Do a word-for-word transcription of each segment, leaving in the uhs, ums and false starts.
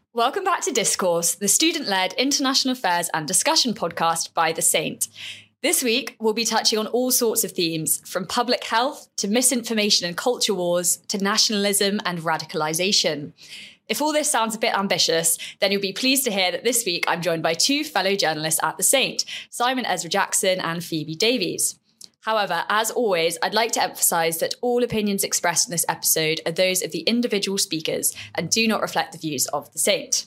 Welcome back to Discourse, the student-led international affairs and discussion podcast by The Saint. This week, we'll be touching on all sorts of themes, from public health to misinformation and culture wars to nationalism and radicalisation. If all this sounds a bit ambitious, then you'll be pleased to hear that this week I'm joined by two fellow journalists at The Saint, Simon Ezra Jackson and Phoebe Davies. However, as always, I'd like to emphasise that all opinions expressed in this episode are those of the individual speakers and do not reflect the views of The Saint.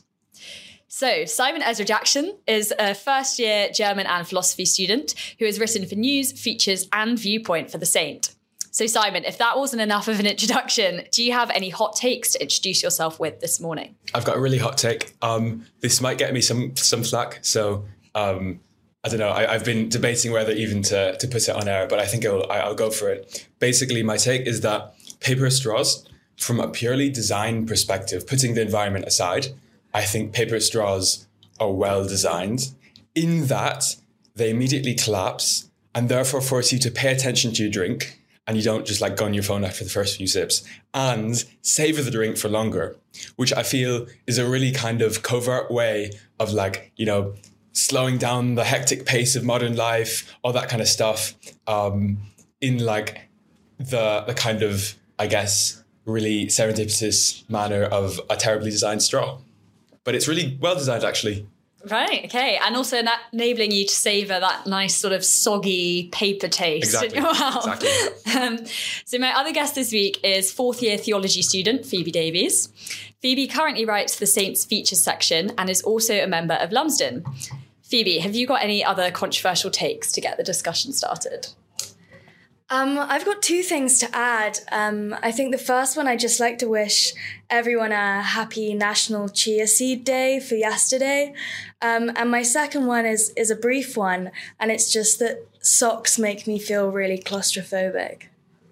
So, Simon Ezra Jackson is a first-year German and philosophy student who has written for news, features and Viewpoint for The Saint. So, Simon, if that wasn't enough of an introduction, do you have any hot takes to introduce yourself with this morning? I've got a really hot take. Um, this might get me some some flack, so... Um, I don't know, I, I've been debating whether even to, to put it on air, but I think I'll, I'll go for it. Basically, my take is that paper straws, from a purely design perspective, putting the environment aside, I think paper straws are well designed in that they immediately collapse and therefore force you to pay attention to your drink and you don't just like go on your phone after the first few sips and savor the drink for longer, which I feel is a really kind of covert way of like, you know, slowing down the hectic pace of modern life, all that kind of stuff, um, in like the the kind of, I guess, really serendipitous manner of a terribly designed straw. But it's really well designed, actually. Right, okay. And also na- enabling you to savour that nice sort of soggy paper taste exactly. in your mouth. Exactly. Um, so my other guest this week is fourth year theology student Phoebe Davies. Phoebe currently writes the Saints Features section and is also a member of Lumsden. Phoebe, have you got any other controversial takes to get the discussion started? Um, I've got two things to add. Um, I think the first one, I'd just like to wish everyone a happy National Chia Seed Day for yesterday. Um, and my second one is is a brief one, and it's just that socks make me feel really claustrophobic.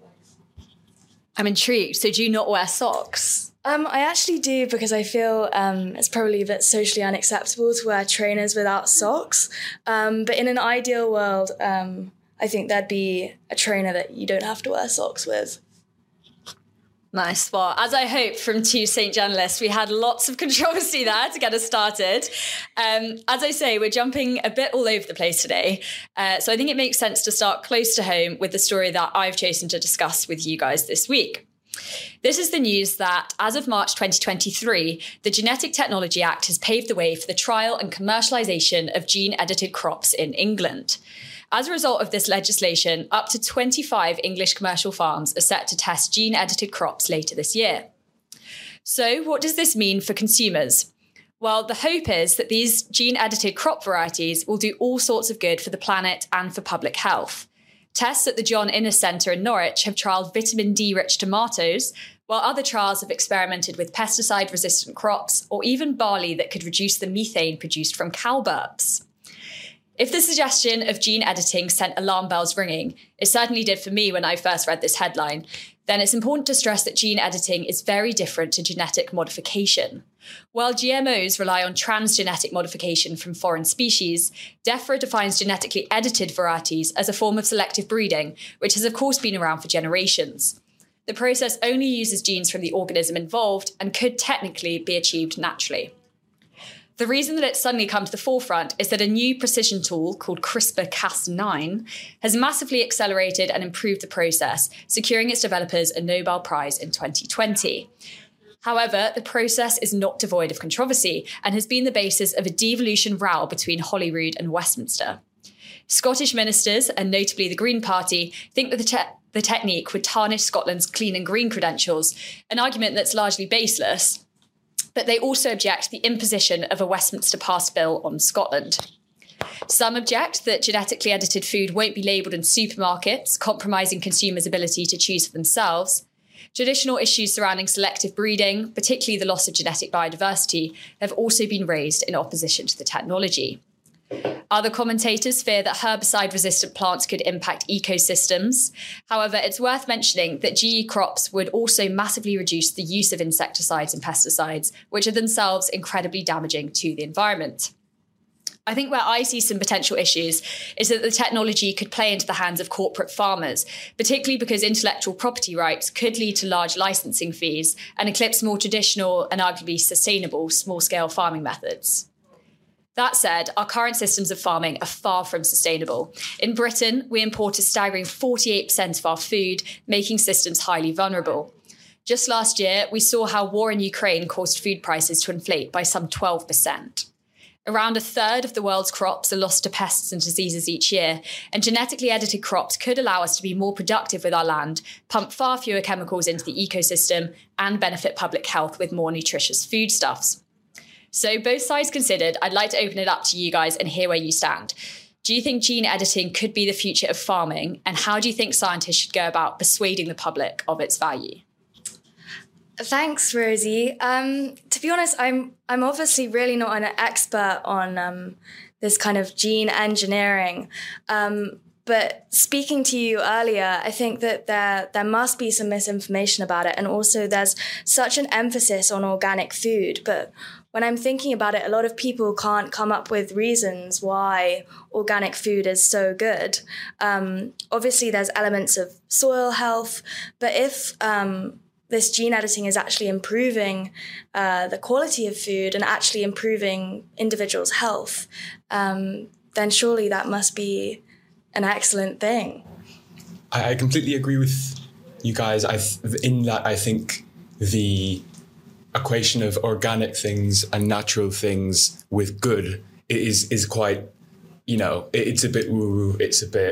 I'm intrigued. So do you not wear socks? Um, I actually do, because I feel um, it's probably a bit socially unacceptable to wear trainers without socks. Um, but in an ideal world, um, I think there'd be a trainer that you don't have to wear socks with. Nice. Well, as I hope from two Saint journalists, we had lots of controversy there to get us started. Um, as I say, we're jumping a bit all over the place today. Uh, so I think it makes sense to start close to home with the story that I've chosen to discuss with you guys this week. This is the news that, as of March twenty twenty-three, the Genetic Technology Act has paved the way for the trial and commercialisation of gene-edited crops in England. As a result of this legislation, up to twenty-five English commercial farms are set to test gene-edited crops later this year. So, what does this mean for consumers? Well, the hope is that these gene-edited crop varieties will do all sorts of good for the planet and for public health. Tests at the John Innes Centre in Norwich have trialled vitamin D-rich tomatoes, while other trials have experimented with pesticide-resistant crops or even barley that could reduce the methane produced from cow burps. If the suggestion of gene editing sent alarm bells ringing, it certainly did for me when I first read this headline, then it's important to stress that gene editing is very different to genetic modification. While G M Os rely on transgenetic modification from foreign species, DEFRA defines genetically edited varieties as a form of selective breeding, which has of course been around for generations. The process only uses genes from the organism involved and could technically be achieved naturally. The reason that it's suddenly come to the forefront is that a new precision tool called CRISPR Cas nine has massively accelerated and improved the process, securing its developers a Nobel Prize in twenty twenty. However, the process is not devoid of controversy and has been the basis of a devolution row between Holyrood and Westminster. Scottish ministers, and notably the Green Party, think that the, te- the technique would tarnish Scotland's clean and green credentials, an argument that's largely baseless. But they also object to the imposition of a Westminster passed bill on Scotland. Some object that genetically edited food won't be labelled in supermarkets, compromising consumers' ability to choose for themselves. Traditional issues surrounding selective breeding, particularly the loss of genetic biodiversity, have also been raised in opposition to the technology. Other commentators fear that herbicide-resistant plants could impact ecosystems. However, it's worth mentioning that G E crops would also massively reduce the use of insecticides and pesticides, which are themselves incredibly damaging to the environment. I think where I see some potential issues is that the technology could play into the hands of corporate farmers, particularly because intellectual property rights could lead to large licensing fees and eclipse more traditional and arguably sustainable small-scale farming methods. That said, our current systems of farming are far from sustainable. In Britain, we import a staggering forty-eight percent of our food, making systems highly vulnerable. Just last year, we saw how war in Ukraine caused food prices to inflate by some twelve percent. Around a third of the world's crops are lost to pests and diseases each year, and genetically edited crops could allow us to be more productive with our land, pump far fewer chemicals into the ecosystem, and benefit public health with more nutritious foodstuffs. So both sides considered, I'd like to open it up to you guys and hear where you stand. Do you think gene editing could be the future of farming, and how do you think scientists should go about persuading the public of its value? Thanks, Rosie. Um, to be honest, I'm I'm obviously really not an expert on um, this kind of gene engineering. Um, but speaking to you earlier, I think that there there must be some misinformation about it, and also there's such an emphasis on organic food. But when I'm thinking about it, a lot of people can't come up with reasons why organic food is so good. Um, obviously, there's elements of soil health, but if um, this gene editing is actually improving uh, the quality of food and actually improving individuals' health, um, then surely that must be an excellent thing. I, I completely agree with you guys. I th- in that I think the equation of organic things and natural things with good is is quite, you know, it, it's a bit woo-woo. It's a bit.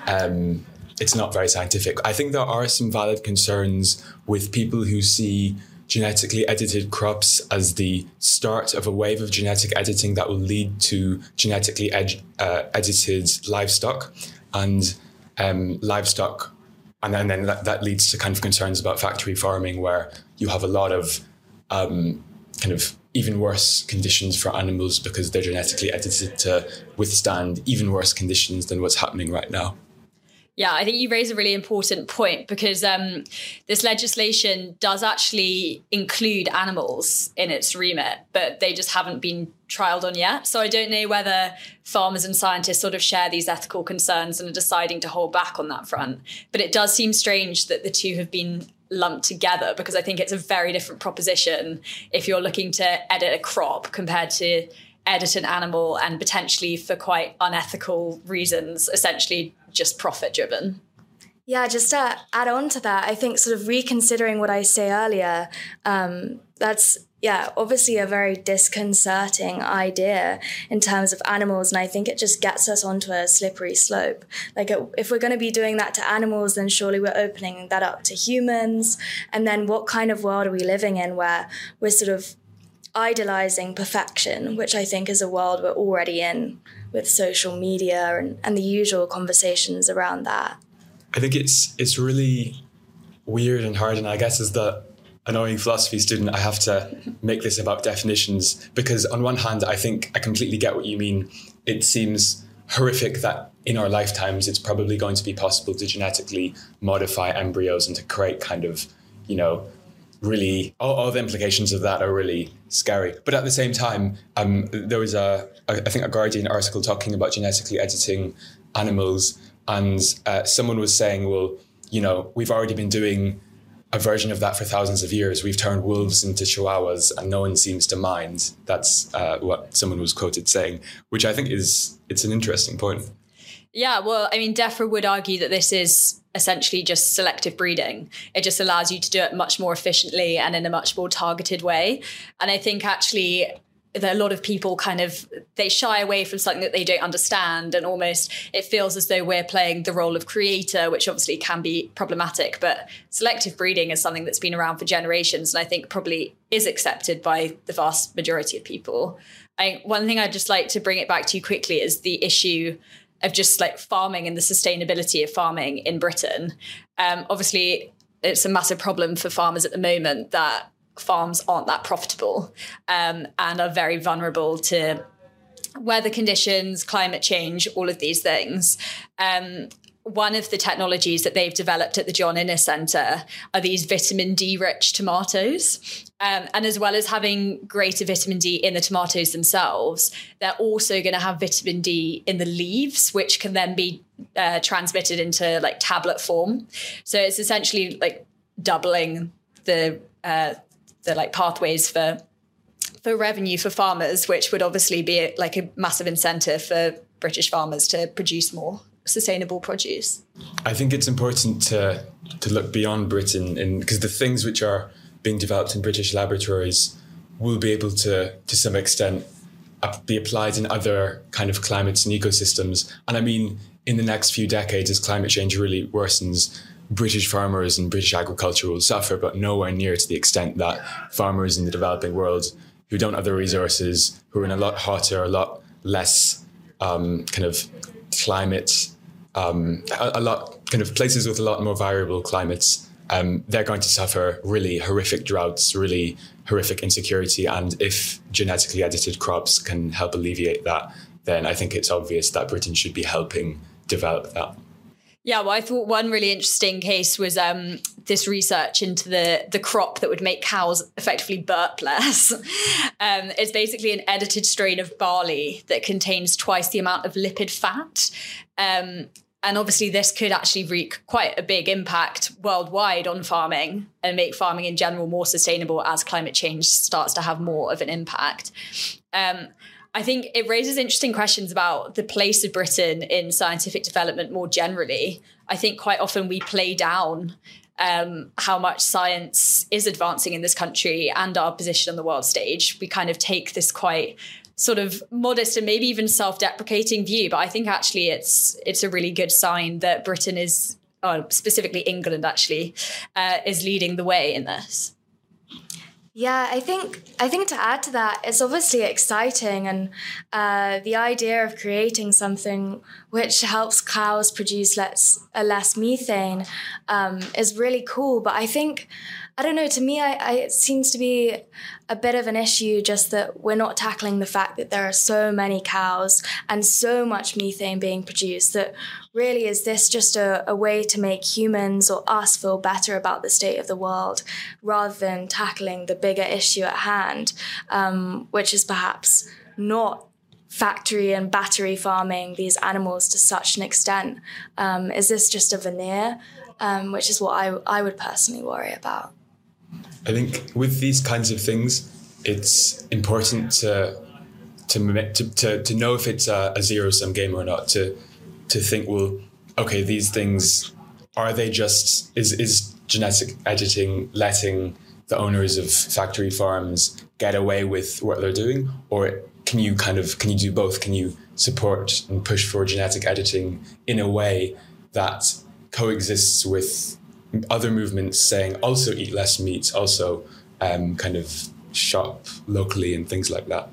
Um, It's not very scientific. I think there are some valid concerns with people who see genetically edited crops as the start of a wave of genetic editing that will lead to genetically ed- uh, edited livestock and um, livestock. And then, then that, that leads to kind of concerns about factory farming, where you have a lot of um, kind of even worse conditions for animals because they're genetically edited to withstand even worse conditions than what's happening right now. Yeah, I think you raise a really important point, because um, this legislation does actually include animals in its remit, but they just haven't been trialled on yet. So I don't know whether farmers and scientists sort of share these ethical concerns and are deciding to hold back on that front. But it does seem strange that the two have been lumped together, because I think it's a very different proposition if you're looking to edit a crop compared to edit an animal, and potentially for quite unethical reasons, essentially just profit driven. Yeah, just to add on to that, I think sort of reconsidering what I say earlier, um, that's, yeah, obviously a very disconcerting idea in terms of animals. And I think it just gets us onto a slippery slope. Like if we're going to be doing that to animals, then surely we're opening that up to humans. And then what kind of world are we living in where we're sort of idolizing perfection, which I think is a world we're already in with social media and, and the usual conversations around that. I think it's it's really weird and hard, and I guess as the annoying philosophy student, I have to make this about definitions, because on one hand, I think I completely get what you mean. It seems horrific that in our lifetimes, it's probably going to be possible to genetically modify embryos and to create kind of, you know, really, all, all the implications of that are really scary. But at the same time, um, there was a, I think a Guardian article talking about genetically editing animals, and uh, someone was saying, well, you know, we've already been doing a version of that for thousands of years. We've turned wolves into chihuahuas and no one seems to mind. That's uh, what someone was quoted saying, which I think is, it's an interesting point. Yeah, well, I mean, DEFRA would argue that this is essentially just selective breeding. It just allows you to do it much more efficiently and in a much more targeted way. And I think actually that a lot of people kind of, they shy away from something that they don't understand, and almost it feels as though we're playing the role of creator, which obviously can be problematic. But selective breeding is something that's been around for generations, and I think probably is accepted by the vast majority of people. I, one thing I'd just like to bring it back to you quickly is the issue of just like farming and the sustainability of farming in Britain. Um, obviously, it's a massive problem for farmers at the moment that farms aren't that profitable um, and are very vulnerable to weather conditions, climate change, all of these things. Um, one of the technologies that they've developed at the John Innes Centre are these vitamin D rich tomatoes. Um, and as well as having greater vitamin D in the tomatoes themselves, they're also going to have vitamin D in the leaves, which can then be uh, transmitted into like tablet form. So it's essentially like doubling the uh, the like pathways for for revenue for farmers, which would obviously be like a massive incentive for British farmers to produce more sustainable produce. I think it's important to to look beyond Britain, and because the things which are being developed in British laboratories will be able to, to some extent, be applied in other kind of climates and ecosystems. And I mean, in the next few decades, as climate change really worsens, British farmers and British agriculture will suffer, but nowhere near to the extent that farmers in the developing world who don't have the resources, who are in a lot hotter, a lot less um, kind of climate, um, a, a lot kind of places with a lot more variable climates, um, they're going to suffer really horrific droughts, really horrific insecurity. And if genetically edited crops can help alleviate that, then I think it's obvious that Britain should be helping develop that. Yeah, well, I thought one really interesting case was um, this research into the, the crop that would make cows effectively burp less. um, it's basically an edited strain of barley that contains twice the amount of lipid fat. Um, and obviously this could actually wreak quite a big impact worldwide on farming and make farming in general more sustainable as climate change starts to have more of an impact. Um, I think it raises interesting questions about the place of Britain in scientific development more generally. I think quite often we play down um, how much science is advancing in this country and our position on the world stage. We kind of take this quite sort of modest and maybe even self-deprecating view, but I think actually it's it's a really good sign that Britain is, oh, specifically England actually, uh, is leading the way in this. Yeah, I think I think to add to that, it's obviously exciting, and uh, the idea of creating something which helps cows produce less uh, less methane um, is really cool. But I think, I don't know, to me, I, I, it seems to be a bit of an issue just that we're not tackling the fact that there are so many cows and so much methane being produced that really is this just a, a way to make humans or us feel better about the state of the world rather than tackling the bigger issue at hand, um, which is perhaps not factory and battery farming these animals to such an extent. Um, is this just a veneer, um, which is what I, I would personally worry about. I think with these kinds of things, it's important to to to to, to know if it's a, a zero-sum game or not. To to think, well, okay, these things, are they just is is genetic editing letting the owners of factory farms get away with what they're doing, or can you kind of can you do both? Can you support and push for genetic editing in a way that coexists with other movements saying also eat less meat, also um, kind of shop locally and things like that?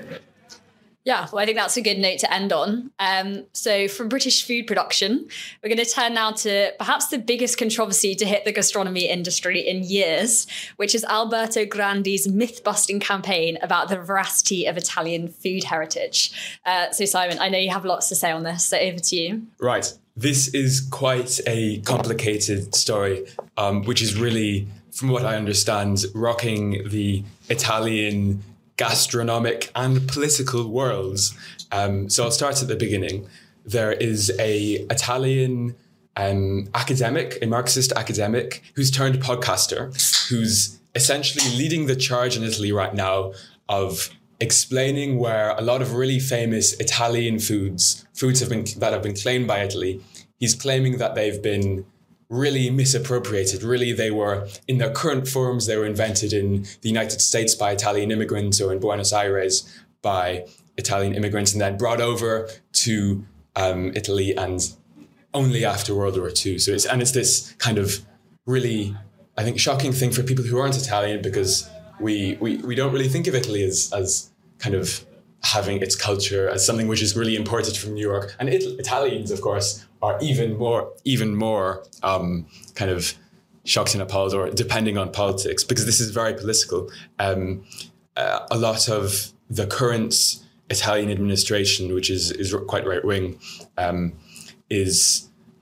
Yeah, well, I think that's a good note to end on. Um, so from British food production, we're going to turn now to perhaps the biggest controversy to hit the gastronomy industry in years, which is Alberto Grandi's myth-busting campaign about the veracity of Italian food heritage. Uh, so Simon, I know you have lots to say on this, so over to you. Right. This is quite a complicated story, um, which is really, from what I understand, rocking the Italian gastronomic and political worlds. Um, so I'll start at the beginning. There is a Italian um, academic, a Marxist academic, who's turned podcaster, who's essentially leading the charge in Italy right now of explaining where a lot of really famous Italian foods, foods have been that have been claimed by Italy, he's claiming that they've been really misappropriated. Really, they were, in their current forms, they were invented in the United States by Italian immigrants or in Buenos Aires by Italian immigrants and then brought over to um, Italy and only after World War Two. So it's, and it's this kind of really, I think, shocking thing for people who aren't Italian, because we we, we don't really think of Italy as, as kind of having its culture as something which is really imported from New York. And it, Italians, of course, are even more, even more um, kind of shocked and appalled, or depending on politics, because this is very political. Um, uh, a lot of the current Italian administration, which is is quite right wing, um, is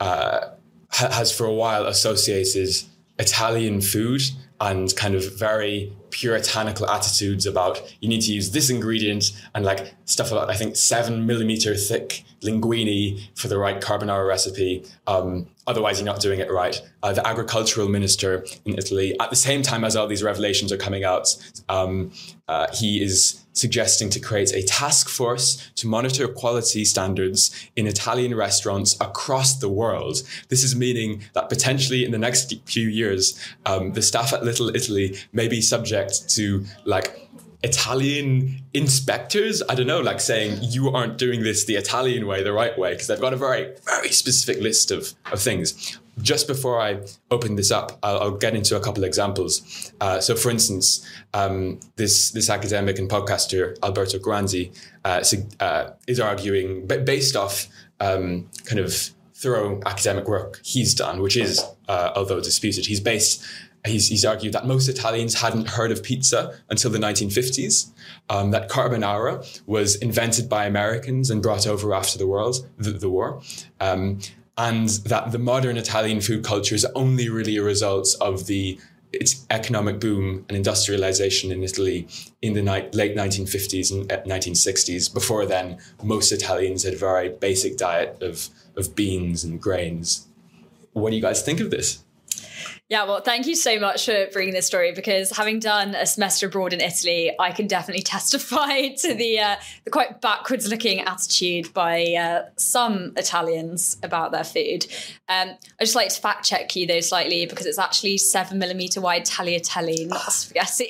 uh, ha- has for a while associated Italian food and kind of very puritanical attitudes about you need to use this ingredient and like stuff about, I think, seven millimeter thick linguine for the right carbonara recipe. Um, otherwise, you're not doing it right. Uh, the agricultural minister in Italy, at the same time as all these revelations are coming out, um, uh, he is suggesting to create a task force to monitor quality standards in Italian restaurants across the world. This is meaning that potentially in the next few years, um, the staff at Little Italy may be subject to like Italian inspectors, I don't know, like saying you aren't doing this the Italian way, the right way, because they've got a very, very specific list of, of things. Just before I open this up, I'll, I'll get into a couple of examples. Uh, so, for instance, um, this this academic and podcaster, Alberto Granzi, uh, uh, is arguing, based off um, kind of thorough academic work he's done, which is, uh, although disputed, he's based... He's, he's argued that most Italians hadn't heard of pizza until the nineteen fifties, um, that carbonara was invented by Americans and brought over after the, world, the, the war, um, and that the modern Italian food culture is only really a result of the its economic boom and industrialization in Italy in the ni- late nineteen fifties and nineteen sixties. Before then, most Italians had a very basic diet of, of beans and grains. What do you guys think of this? Yeah, well, thank you so much for bringing this story, because having done a semester abroad in Italy, I can definitely testify to the uh, the quite backwards-looking attitude by uh, some Italians about their food. Um, I just like to fact-check you, though, slightly, because it's actually seven millimeter wide tagliatelle, not spaghetti,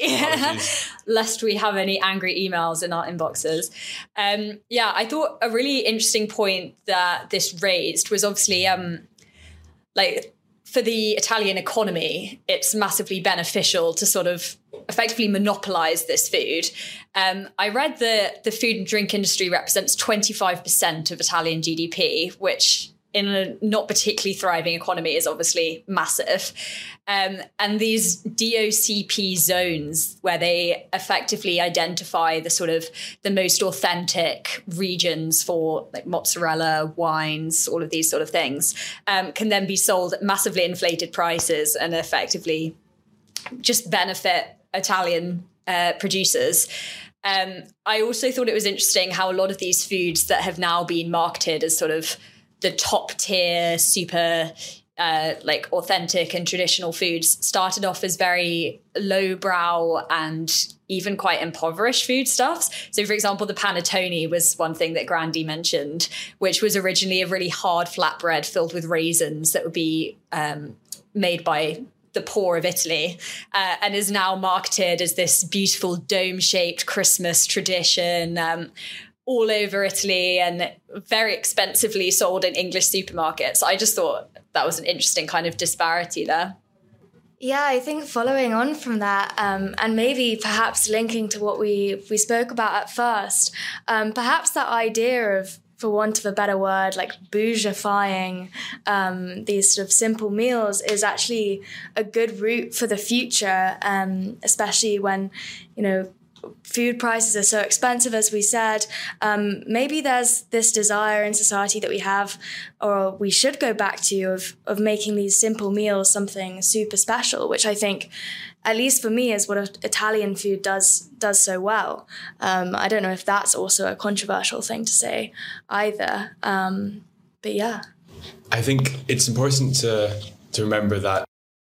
lest we have any angry emails in our inboxes. Um, yeah, I thought a really interesting point that this raised was obviously um, like... for the Italian economy, it's massively beneficial to sort of effectively monopolize this food. Um, I read that the food and drink industry represents twenty-five percent of Italian G D P, which in a not particularly thriving economy is obviously massive. Um, and these D O C P zones, where they effectively identify the sort of the most authentic regions for like mozzarella, wines, all of these sort of things, um, can then be sold at massively inflated prices and effectively just benefit Italian uh, producers. Um, I also thought it was interesting how a lot of these foods that have now been marketed as sort of the top tier, super uh, like authentic and traditional foods started off as very lowbrow and even quite impoverished foodstuffs. So, for example, the panettone was one thing that Grandi mentioned, which was originally a really hard flatbread filled with raisins that would be um, made by the poor of Italy, uh, and is now marketed as this beautiful dome-shaped Christmas tradition, um, all over Italy and very expensively sold in English supermarkets. I just thought that was an interesting kind of disparity there. Yeah, I think following on from that, um, and maybe perhaps linking to what we we spoke about at first, um, perhaps that idea of, for want of a better word, like bourgeoifying um, these sort of simple meals is actually a good route for the future, um, especially when, you know, food prices are so expensive, as we said. Um, maybe there's this desire in society that we have, or we should go back to, of of making these simple meals something super special, which I think, at least for me, is what Italian food does does so well. Um, I don't know if that's also a controversial thing to say either. Um, but yeah. I think it's important to to remember that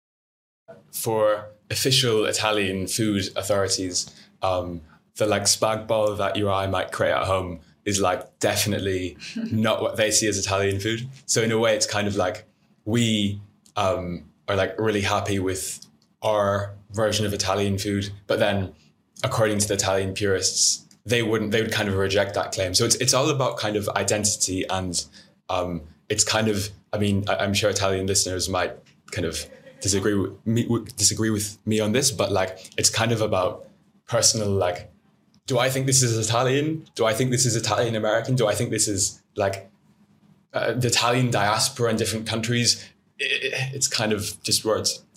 for official Italian food authorities, Um, the like spag bol that you or I might create at home is like definitely not what they see as Italian food. So in a way, it's kind of like we um, are like really happy with our version of Italian food, but then according to the Italian purists, they wouldn't. They would kind of reject that claim. So it's it's all about kind of identity, and um, it's kind of. I mean, I, I'm sure Italian listeners might kind of disagree with me disagree with me on this, but like it's kind of about personal, like, do I think this is Italian? Do I think this is Italian American? Do I think this is like uh, the Italian diaspora in different countries? It, it's kind of just words.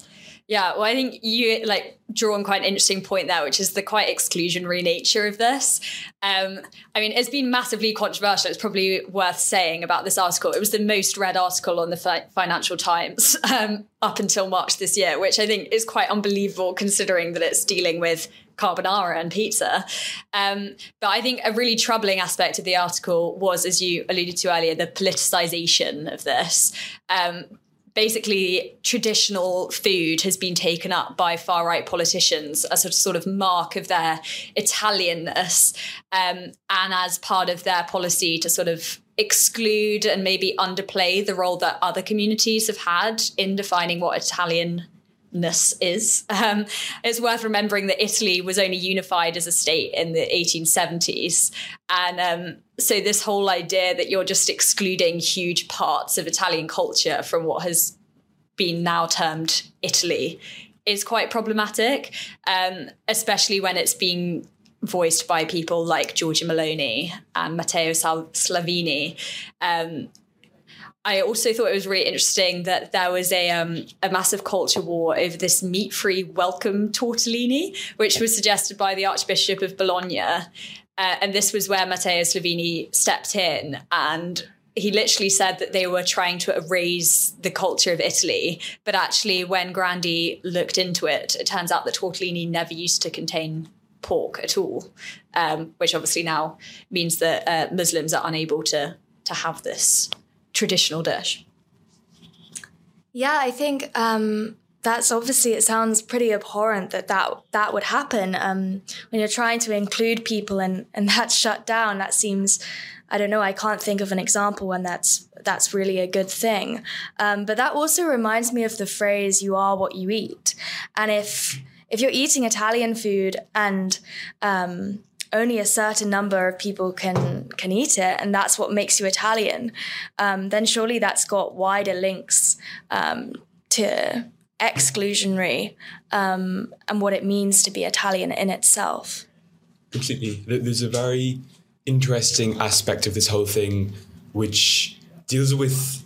Yeah, well, I think you like draw on quite an interesting point there, which is the quite exclusionary nature of this. Um, I mean, it's been massively controversial. It's probably worth saying about this article. It was the most read article on the Fi- Financial Times um, up until March this year, which I think is quite unbelievable considering that it's dealing with carbonara and pizza. Um, but I think a really troubling aspect of the article was, as you alluded to earlier, the politicization of this. Um, Basically, traditional food has been taken up by far-right politicians as a sort of mark of their Italianness, um, and as part of their policy to sort of exclude and maybe underplay the role that other communities have had in defining what Italian is. Um, it's worth remembering that Italy was only unified as a state in the eighteen seventies. And um, so this whole idea that you're just excluding huge parts of Italian culture from what has been now termed Italy is quite problematic, um, especially when it's being voiced by people like Giorgia Meloni and Matteo Sal- Salvini. Um, I also thought it was really interesting that there was a um, a massive culture war over this meat-free welcome tortellini, which was suggested by the Archbishop of Bologna. Uh, and this was where Matteo Salvini stepped in, and he literally said that they were trying to erase the culture of Italy. But actually, when Grandi looked into it, it turns out that tortellini never used to contain pork at all, um, which obviously now means that uh, Muslims are unable to to have this traditional dish. Yeah, I think um, that's obviously, it sounds pretty abhorrent that that, that would happen um, when you're trying to include people and, and that's shut down. That seems, I don't know, I can't think of an example when that's that's really a good thing. Um, but that also reminds me of the phrase, you are what you eat. And if if you're eating Italian food and um, only a certain number of people can can eat it, and that's what makes you Italian, um, then surely that's got wider links um, to exclusionary um, and what it means to be Italian in itself. Completely. There's a very interesting aspect of this whole thing which deals with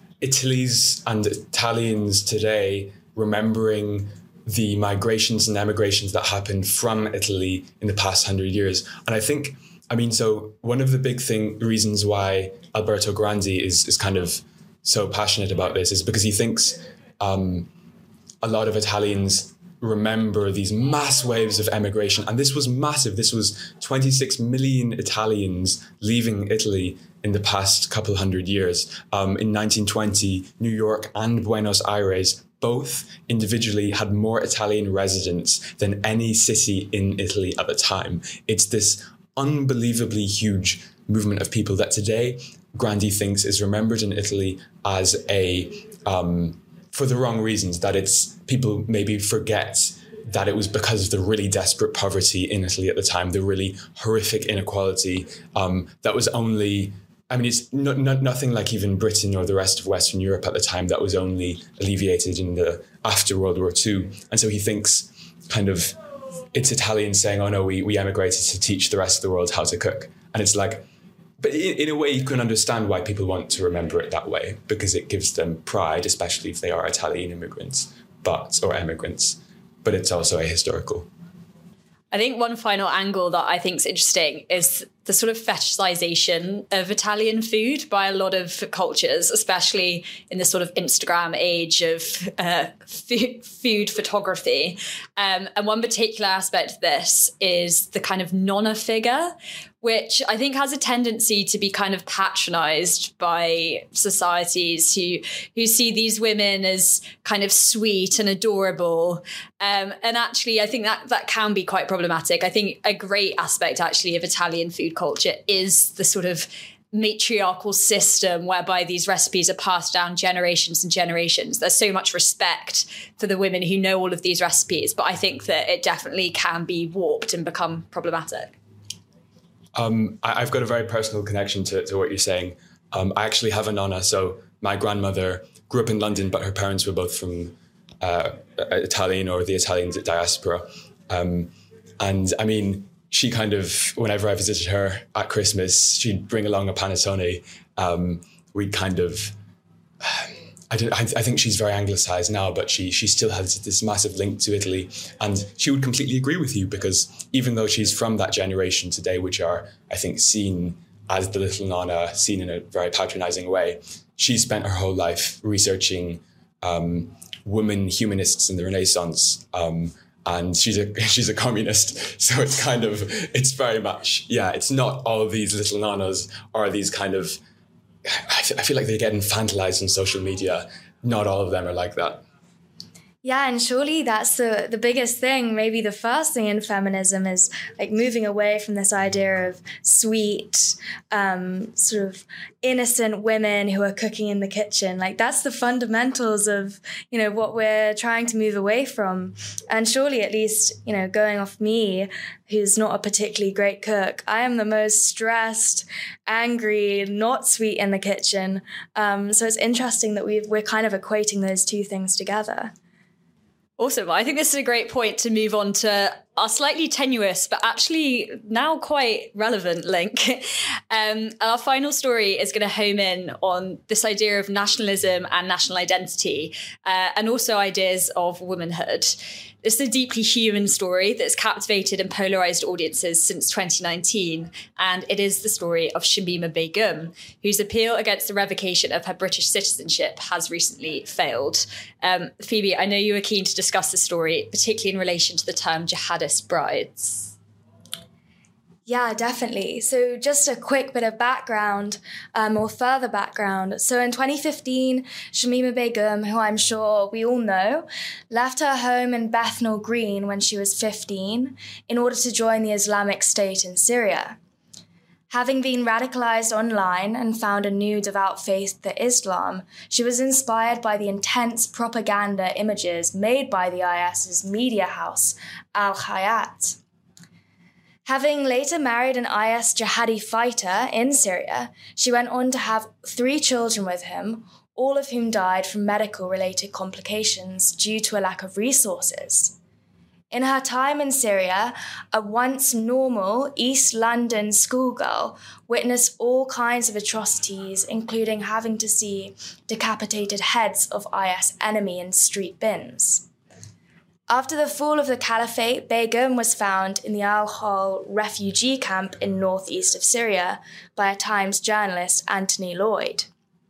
Italy's and Italians today remembering the migrations and emigrations that happened from Italy in the past hundred years. And I think, I mean, so one of the big thing reasons why Alberto Grandi is, is kind of so passionate about this is because he thinks um, a lot of Italians remember these mass waves of emigration. And this was massive. This was twenty-six million Italians leaving Italy in the past couple hundred years. Um, in nineteen twenty, New York and Buenos Aires both individually had more Italian residents than any city in Italy at the time. It's this unbelievably huge movement of people that today Grandi thinks is remembered in Italy as a, um, for the wrong reasons, that it's people maybe forget that it was because of the really desperate poverty in Italy at the time, the really horrific inequality um, that was only, I mean, it's no, no, nothing like even Britain or the rest of Western Europe at the time that was only alleviated in the after World War Two. And so he thinks kind of it's Italians saying, oh no, we, we emigrated to teach the rest of the world how to cook. And it's like, but in, in a way you can understand why people want to remember it that way, because it gives them pride, especially if they are Italian immigrants, but, or emigrants, but it's also a historical. I think one final angle that I think is interesting is the sort of fetishization of Italian food by a lot of cultures, especially in this sort of Instagram age of uh, food, food photography. Um, and one particular aspect of this is the kind of nonna figure, which I think has a tendency to be kind of patronized by societies who who see these women as kind of sweet and adorable. Um, and actually, I think that that can be quite problematic. I think a great aspect actually of Italian food culture is the sort of matriarchal system whereby these recipes are passed down generations and generations. There's so much respect for the women who know all of these recipes, but I think that it definitely can be warped and become problematic. Um, I, I've got a very personal connection to, to what you're saying. Um, I actually have a nonna. So my grandmother grew up in London, but her parents were both from uh, Italian or the Italian diaspora. Um, and I mean, she kind of, whenever I visited her at Christmas, she'd bring along a panettone. Um, we'd kind of, I, don't, I, I think she's very anglicised now, but she she still has this massive link to Italy. And she would completely agree with you, because even though she's from that generation today, which are, I think, seen as the little Nonna, seen in a very patronising way, she spent her whole life researching um, women humanists in the Renaissance. Um, and she's a she's a communist. So it's kind of, it's very much, yeah, it's not all of these little Nonnas or these kind of, I feel like they get infantilized on social media. Not all of them are like that. Yeah, and surely that's the, the biggest thing. Maybe the first thing in feminism is like moving away from this idea of sweet, um, sort of innocent women who are cooking in the kitchen. Like that's the fundamentals of, you know, what we're trying to move away from. And surely, at least, you know, going off me, who's not a particularly great cook, I am the most stressed, angry, not sweet in the kitchen. Um, so it's interesting that we've, we're kind of equating those two things together. Awesome. I think this is a great point to move on to our slightly tenuous, but actually now quite relevant link. Um, our final story is going to home in on this idea of nationalism and national identity, uh, and also ideas of womanhood. This is a deeply human story that's captivated and polarized audiences since twenty nineteen. And it is the story of Shamima Begum, whose appeal against the revocation of her British citizenship has recently failed. Um, Phoebe, I know you were keen to discuss this story, particularly in relation to the term jihadist brides. Yeah, definitely. So just a quick bit of background, um, or further background. So in twenty fifteen, Shamima Begum, who I'm sure we all know, left her home in Bethnal Green when she was fifteen in order to join the Islamic State in Syria. Having been radicalized online and found a new devout faith to Islam, she was inspired by the intense propaganda images made by the IS's media house, Al-Hayat. Having later married an I S jihadi fighter in Syria, she went on to have three children with him, all of whom died from medical-related complications due to a lack of resources. In her time in Syria, a once normal East London schoolgirl witnessed all kinds of atrocities, including having to see decapitated heads of I S enemy in street bins. After the fall of the caliphate, Begum was found in the Al-Hol refugee camp in northeast of Syria by a Times journalist, Anthony Lloyd.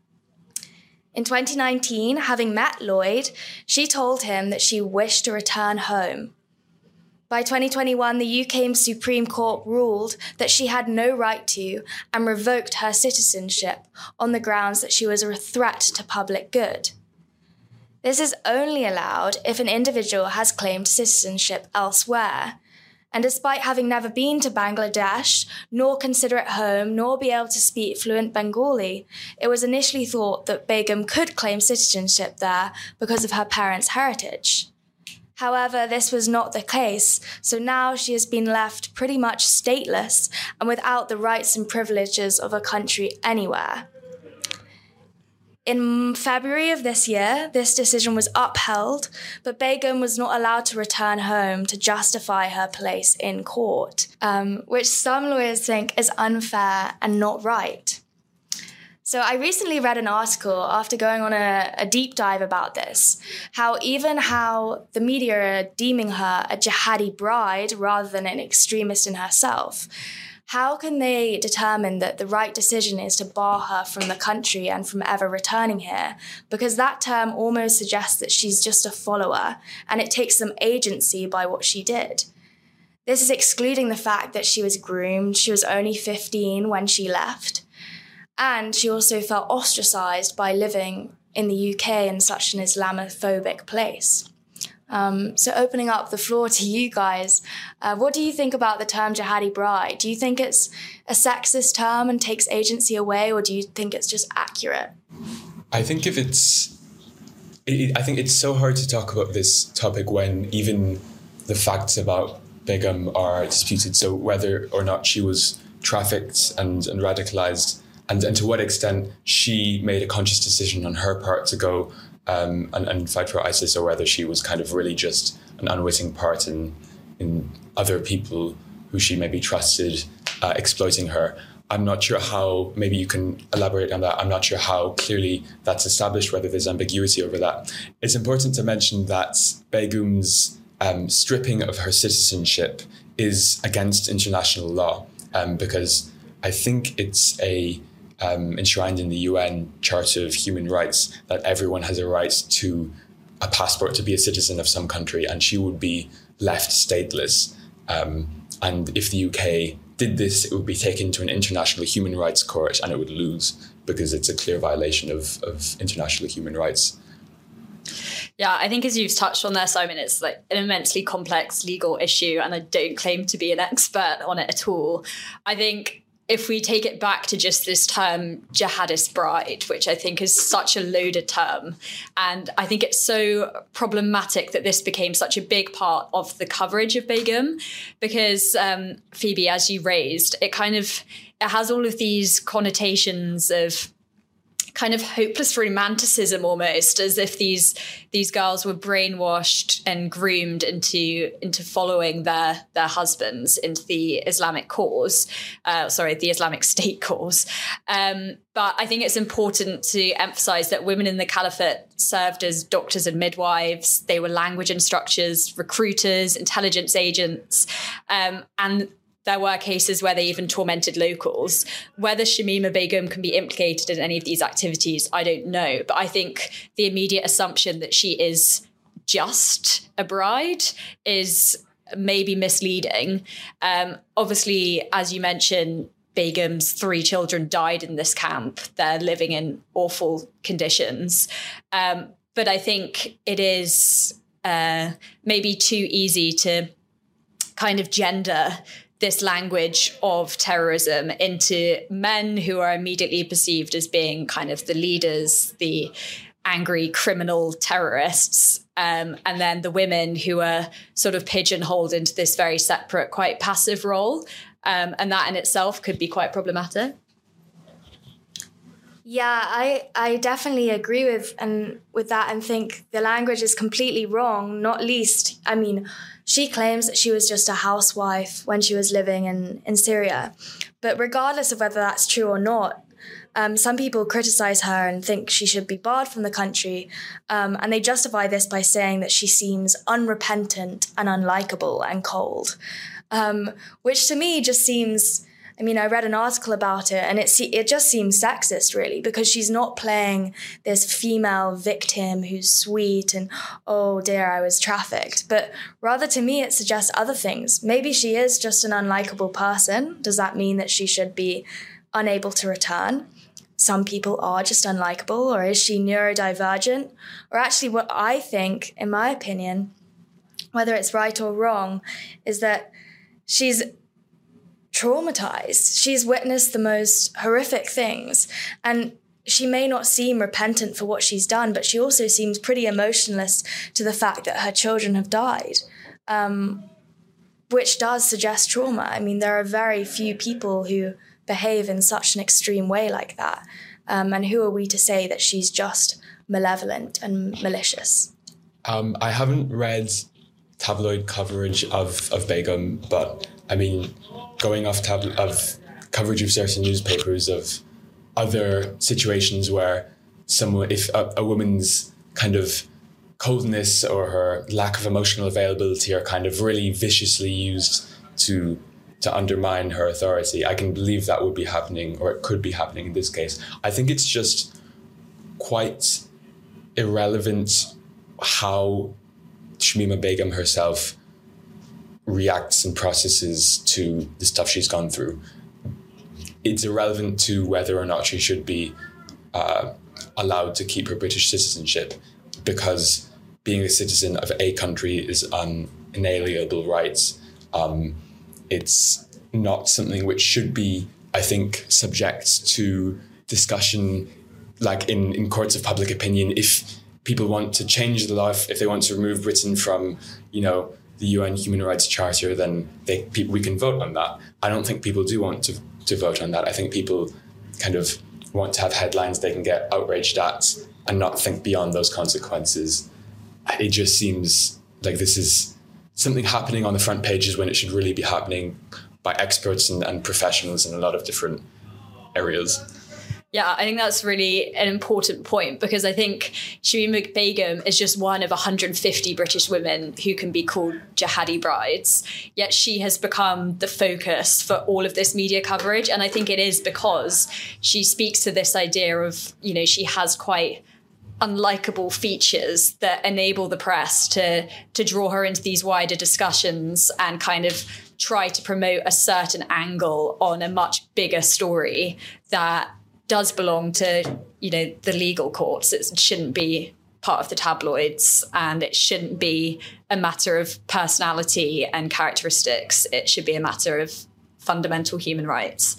In twenty nineteen, having met Lloyd, she told him that she wished to return home. By twenty twenty-one, the U K Supreme Court ruled that she had no right to and revoked her citizenship on the grounds that she was a threat to public good. This is only allowed if an individual has claimed citizenship elsewhere. And despite having never been to Bangladesh, nor consider it home, nor be able to speak fluent Bengali, it was initially thought that Begum could claim citizenship there because of her parents' heritage. However, this was not the case, so now she has been left pretty much stateless and without the rights and privileges of a country anywhere. In February of this year, this decision was upheld, but Begum was not allowed to return home to justify her place in court, um, which some lawyers think is unfair and not right. So I recently read an article after going on a, a deep dive about this, how even how the media are deeming her a jihadi bride rather than an extremist in herself. How can they determine that the right decision is to bar her from the country and from ever returning here? Because that term almost suggests that she's just a follower, and it takes some agency by what she did. This is excluding the fact that she was groomed, she was only fifteen when she left, and she also felt ostracized by living in the U K in such an Islamophobic place. Um, so opening up the floor to you guys, uh, what do you think about the term jihadi bride? Do you think it's a sexist term and takes agency away, or do you think it's just accurate? I think if it's, it, I think it's so hard to talk about this topic when even the facts about Begum are disputed. So whether or not she was trafficked and, and radicalized, and, and to what extent she made a conscious decision on her part to go Um, and, and fight for ISIS, or whether she was kind of really just an unwitting part in in other people who she maybe trusted uh, exploiting her. I'm not sure how, maybe you can elaborate on that. I'm not sure how clearly that's established, whether there's ambiguity over that. It's important to mention that Begum's um, stripping of her citizenship is against international law, um, because I think it's a um, enshrined in the U N Charter of Human Rights that everyone has a right to a passport to be a citizen of some country, and she would be left stateless. Um, and if the U K did this, it would be taken to an international human rights court and it would lose because it's a clear violation of, of international human rights. Yeah, I think as you've touched on there, Simon, it's like an immensely complex legal issue, and I don't claim to be an expert on it at all. I think if we take it back to just this term jihadist bride, which I think is such a loaded term, and I think it's so problematic that this became such a big part of the coverage of Begum, because um, Phoebe, as you raised, it kind of, it has all of these connotations of kind of hopeless romanticism almost, as if these these girls were brainwashed and groomed into into following their their husbands into the Islamic cause, uh, sorry, the Islamic State cause. Um, but I think it's important to emphasize that women in the caliphate served as doctors and midwives. They were language instructors, recruiters, intelligence agents, um, and there were cases where they even tormented locals. Whether Shamima Begum can be implicated in any of these activities, I don't know. But I think the immediate assumption that she is just a bride is maybe misleading. Um, obviously, as you mentioned, Begum's three children died in this camp. They're living in awful conditions. Um, but I think it is uh, maybe too easy to kind of gender this language of terrorism into men who are immediately perceived as being kind of the leaders, the angry criminal terrorists, um, and then the women who are sort of pigeonholed into this very separate, quite passive role. Um, and that in itself could be quite problematic. Yeah, I, I definitely agree with and with that and think the language is completely wrong, not least, I mean, she claims that she was just a housewife when she was living in, in Syria. But regardless of whether that's true or not, um, some people criticize her and think she should be barred from the country. Um, and they justify this by saying that she seems unrepentant and unlikable and cold, um, which to me just seems... I mean, I read an article about it and it it just seems sexist, really, because she's not playing this female victim who's sweet and, oh dear, I was trafficked. But rather, to me, it suggests other things. Maybe she is just an unlikable person. Does that mean that she should be unable to return? Some people are just unlikable, or is she neurodivergent? Or actually, what I think, in my opinion, whether it's right or wrong, is that she's traumatized. She's witnessed the most horrific things, and she may not seem repentant for what she's done, but she also seems pretty emotionless to the fact that her children have died, um, which does suggest trauma. I mean, there are very few people who behave in such an extreme way like that, um, and who are we to say that she's just malevolent and malicious? Um, I haven't read tabloid coverage of, of Begum, but I mean, going off tab- of coverage of certain newspapers of other situations where someone, if a, a woman's kind of coldness or her lack of emotional availability are kind of really viciously used to to undermine her authority, I can believe that would be happening, or it could be happening in this case. I think it's just quite irrelevant how Shamima Begum herself reacts and processes to the stuff she's gone through. It's irrelevant to whether or not she should be uh, allowed to keep her British citizenship, because being a citizen of a country is an inalienable rights. Um, it's not something which should be, I think, subject to discussion like in, in courts of public opinion. If people want to change the law, if, if they want to remove Britain from, you know, the U N Human Rights Charter, then they, people, we can vote on that. I don't think people do want to, to vote on that. I think people kind of want to have headlines they can get outraged at and not think beyond those consequences. It just seems like this is something happening on the front pages when it should really be happening by experts and, and professionals in a lot of different areas. Yeah, I think that's really an important point, because I think Shamima Begum is just one of one hundred fifty British women who can be called jihadi brides. Yet she has become the focus for all of this media coverage. And I think it is because she speaks to this idea of, you know, she has quite unlikable features that enable the press to to draw her into these wider discussions and kind of try to promote a certain angle on a much bigger story that does belong to, you know, the legal courts. It shouldn't be part of the tabloids, and it shouldn't be a matter of personality and characteristics. It should be a matter of fundamental human rights.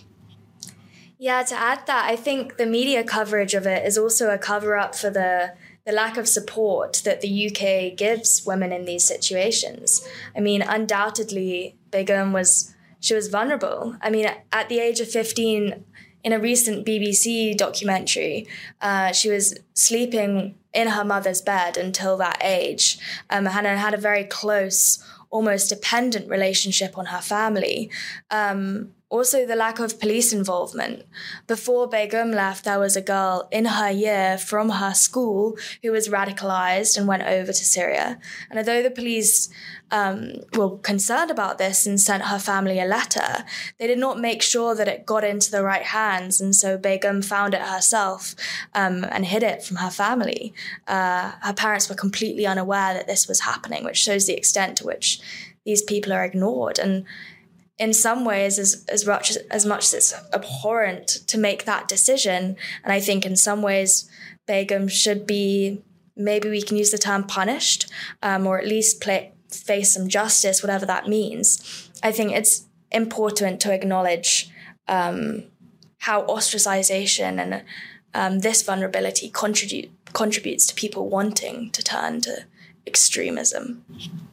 Yeah, to add that, I think the media coverage of it is also a cover-up for the the lack of support that the U K gives women in these situations. I mean, undoubtedly, Begum was, she was vulnerable. I mean, at the age of fifteen, in a recent B B C documentary, uh, she was sleeping in her mother's bed until that age, um, and had a very close, almost dependent relationship on her family. Um, Also, the lack of police involvement. Before Begum left, there was a girl in her year from her school who was radicalized and went over to Syria. And although the police um, were concerned about this and sent her family a letter, they did not make sure that it got into the right hands. And so Begum found it herself um, and hid it from her family. Uh, her parents were completely unaware that this was happening, which shows the extent to which these people are ignored. And in some ways, as as much as, as much as it's abhorrent to make that decision, and I think in some ways Begum should be, maybe we can use the term punished, um, or at least play, face some justice, whatever that means. I think it's important to acknowledge um, how ostracization and um, this vulnerability contribute contributes to people wanting to turn to extremism.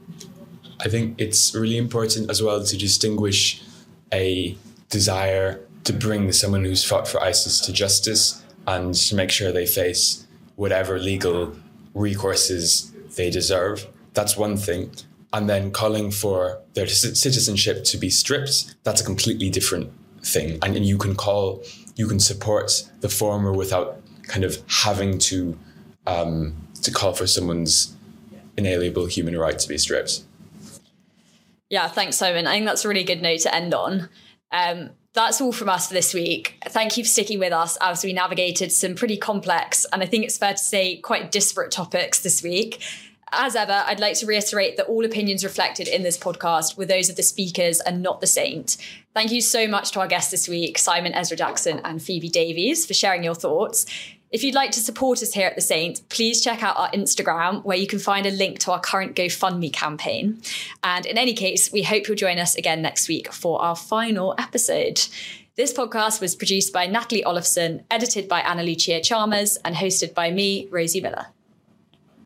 I think it's really important as well to distinguish a desire to bring someone who's fought for ISIS to justice and to make sure they face whatever legal recourses they deserve. That's one thing. And then calling for their citizenship to be stripped, that's a completely different thing. And, and you can call, you can support the former without kind of having to um, to call for someone's inalienable human right to be stripped. Yeah, thanks, Simon. I think that's a really good note to end on. Um, that's all from us for this week. Thank you for sticking with us as we navigated some pretty complex, and I think it's fair to say quite disparate topics this week. As ever, I'd like to reiterate that all opinions reflected in this podcast were those of the speakers and not the saint. Thank you so much to our guests this week, Simon Ezra-Jackson and Phoebe Davies, for sharing your thoughts. If you'd like to support us here at The Saint, please check out our Instagram, where you can find a link to our current GoFundMe campaign. And in any case, we hope you'll join us again next week for our final episode. This podcast was produced by Natalie Olofsson, edited by Anna Lucia Chalmers, and hosted by me, Rosie Miller.